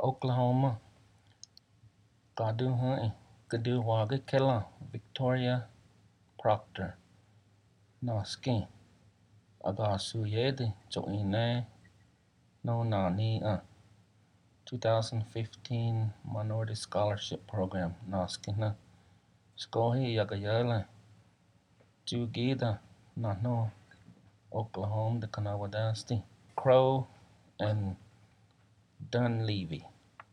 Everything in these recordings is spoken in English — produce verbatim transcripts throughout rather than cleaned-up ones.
Oklahoma, Kaduha, Kaduwaga Kela, Victoria Proctor, Noski, Agasu Yedi, Joine, No Nani, uh, twenty fifteen Minority Scholarship Program, Noskina, Skohi Yagayala, Jugida, Nano, Oklahoma, the Kanawadasti, Crow, and Dunleavy.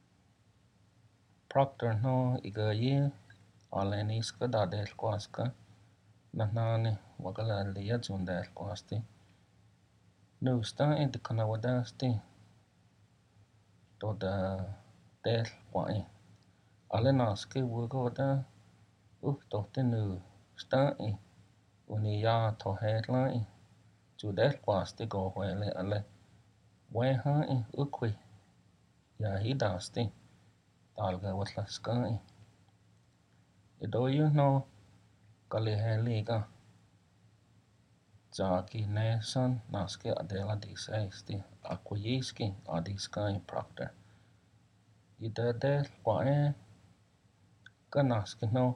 Proctor no Igayi, Aleniska da del Quasca, Nanani, Wagala Lia Jundel Quasti. Nusta in the Kanawadasti, to the del Quai. Alenaski Wugoda, Uktote Nu, Stai, Unia to headline, Judel Quasti go wele ale. Weha Ukwi, Yahidasti, Talga Watlaskai. Do you know Kaliheliga? Jaki Nason, Naski Adela di Sesti, Aquyiski, Adiskai Proctor. Ida del Quae, Kanaski no,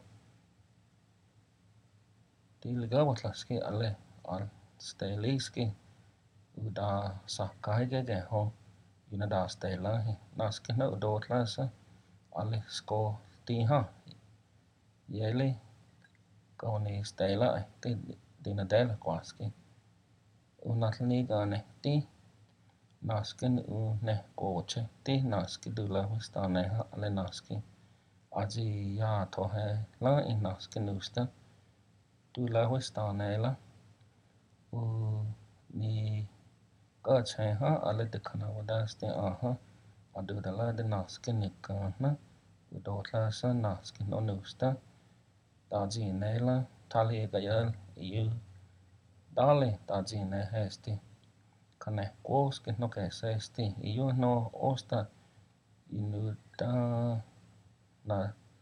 Tilga Watlaski Ale, Al Steliski, Uda Sakai Geho, Unada Stelahi, Naski no Dotlasa, Ale Sko Tiha, Yeli, Goni Stela, Dinadela Quaski. Unatliga Nehti, Naskin u ne koche, ti naski dula wistane ha ale naski. Aji ya tohe la in naski nusta, dula wistane la. U ni kache ha ale dikana wadaste aha, adu dala de naski nikana, u dotla sa naski no nusta, taji ne la, tali gayal iu, dale taji ne hesti. Kane koski no ke sesti iu no osta inuta na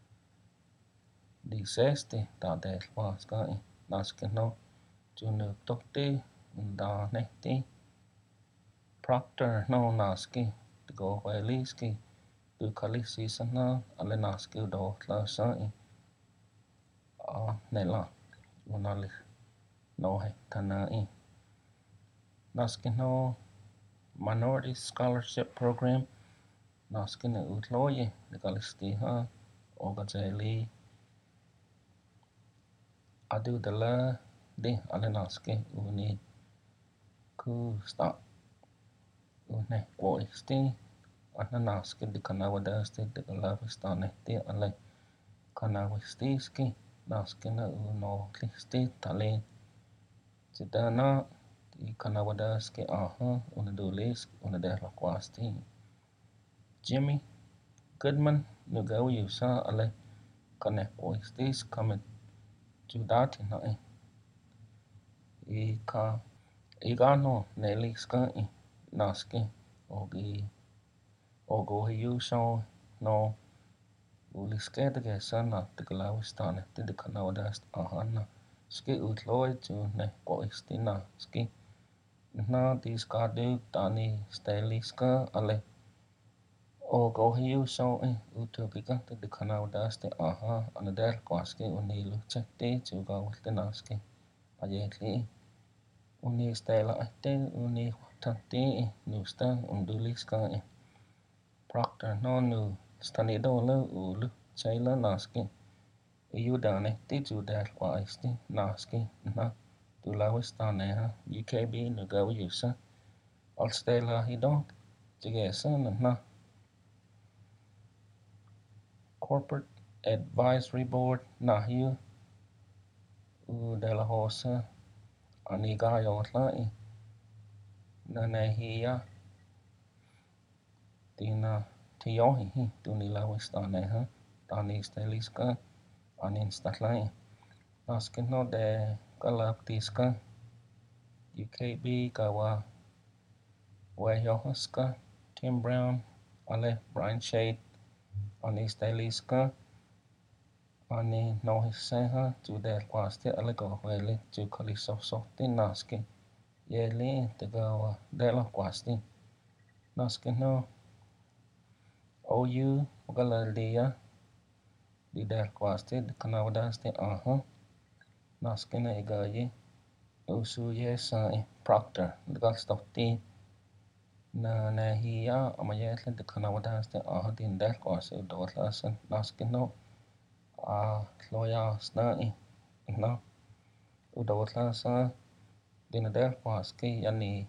di sesti ta del waska naski no junu tokti da nehti proctor no naski go weliski du kalisi sana ale naski do klasa a nela unali no he tana i naski no Minority Scholarship Program, Naskin Utloye, the Galistiha, Ogazeli, Adu de la de Alenaski, Uni Ku Stop, Une Quoisti, Ananaski, the Kanawadasti, the Galavistane, the Ale Kanawistiski, Naskina Uno Listi, Tali, Zidana. I Kanawadaski aha unadulis unadela quasti. Jimmy Goodman nugaw yusa ale kane oistis kame judati na e. I ka igano neliska i naski ogi ogo yuso no uliskede sana tiglawistane tidi Kanawadast ahana ski utloy tu ne oistina ski. Na diskadu tani steliska ale ogo hiu so e utopika te de Kanawadaste aha anadel kwaski unilu chete chuga waltenaski ayetli uni stela ate uni tante nusta unduliska e proctor no nu stanido le ulu chaila naski iudane te judel kwaisti naski na Tulawistane ha U K B nugaw yusa Alstela hidon jigesa na Corporate Advisory Board nahiu u de la hosa anigayo tla nanahia tina tiyohi tunilawistane ha tani steliska anin statlai naskino de galaktiska U K B kawa Wayohaska, Tim Brown, Ale Brian Shade, Ani Steliska, Ani Nohiseha, Jude Quasti, Ale go Wele, Jukaliso Softi Naski, Yeli, the Gawa, Dela Quasti, Naski no, OU Magalaldia di del quasti di Canavadaste aha naskina igayi usuye sa Proctor legal stotti na nahiya amayetla di Canavadaste aha din del quasti udotlasan naskino a loya sna i na udotlasa din del quasti yani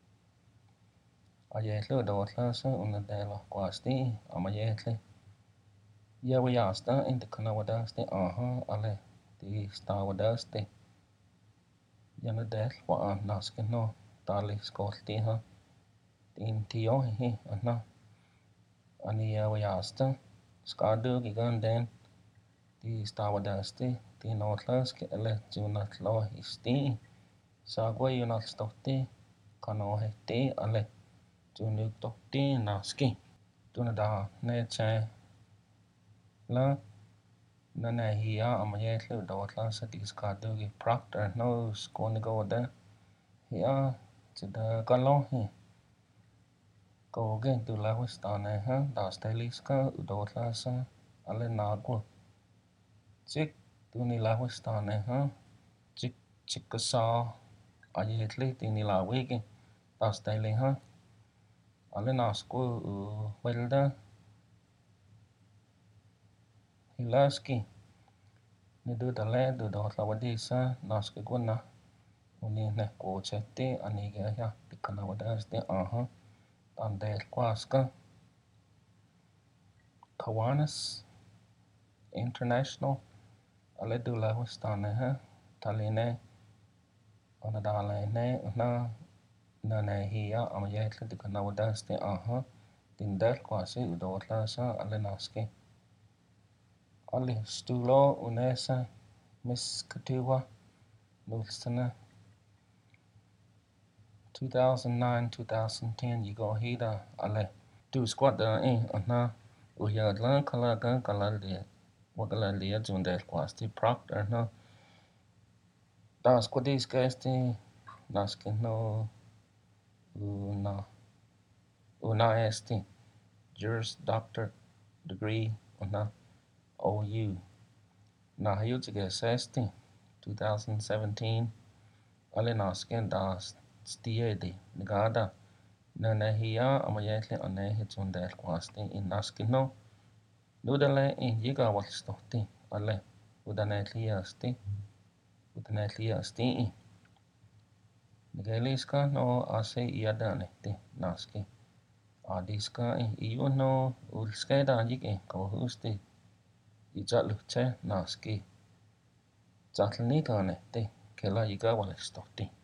ayetla udotlasa una del quasti amayetla Yawayasta in the Canavadaste aha ale di Stavadaste Yanadel wa naskino tali skolti ha din tio hi ana ani yawayasta skadu giganden di Stavadaste di notlas ke ele junatlo isti sagwa yunalstotti kanoheti ale junuktotti naski tunada neche la Nana hiya amayetlu dawatla sa diskado gi Proctor no skoni go da hiya chida kalo hi ko ge tu la wistane ha da steliska dawatla sa ale nagu chik tu ni la wistane ha chik chikasa ayetli ti ni la wigi da steli ha ale nasku welda hilaski ni du dale du do lawadisa naske guna uni ne ko chete ani ga ya dikana wadas de aha ande kwaska Kawanas International ale du la wastane ha taline ona dale ne na na ne hiya amayetla dikana wadas de aha dindel kwasi udotla sa ale naske Ali stulo unesa Miss Katiwa Nulsana two thousand nine to twenty ten yigo hida ale du squad da e ana uyadla kala ga kala de wagala le jundel kwasti Proctor no da squadis gasti naske no una una esti Juris Doctor degree una O U na hayutige sesti twenty seventeen ale naske da stiedi negada na nahiya amayetli anehi jundel kwasti in naskino nudale in yiga walstotti ale udanetli asti udanetli asti Nigeliska no ase iadaneti naski adiska iuno ulskeda yige kohusti ijaluche naski Zatlniganeti kela yiga walstotti